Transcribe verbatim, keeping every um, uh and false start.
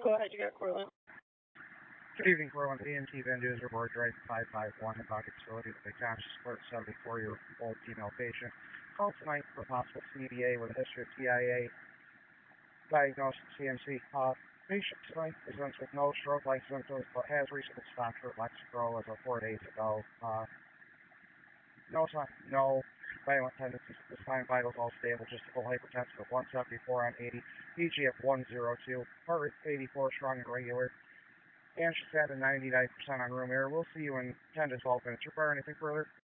Go ahead, you got Cortland. Good evening, Cortland. E M T Vendors report drive five five one in pocket facility with a conscious alert seventy-four-year-old female patient. Called tonight for possible C D A with a history of T I A. Diagnosed C M C. Uh, patient tonight presents with no stroke-like symptoms, but has recently stopped her Lexapro as of four days ago. Uh, no sign, no violent tendencies at this time. Vitals all stable, just a full hypertensive of one seventy-four on eighty, E G of one oh two, heart rate eighty-four, strong and regular. And she's had a ninety-nine percent on room air. We'll see you in ten to twelve minutes. Require anything further?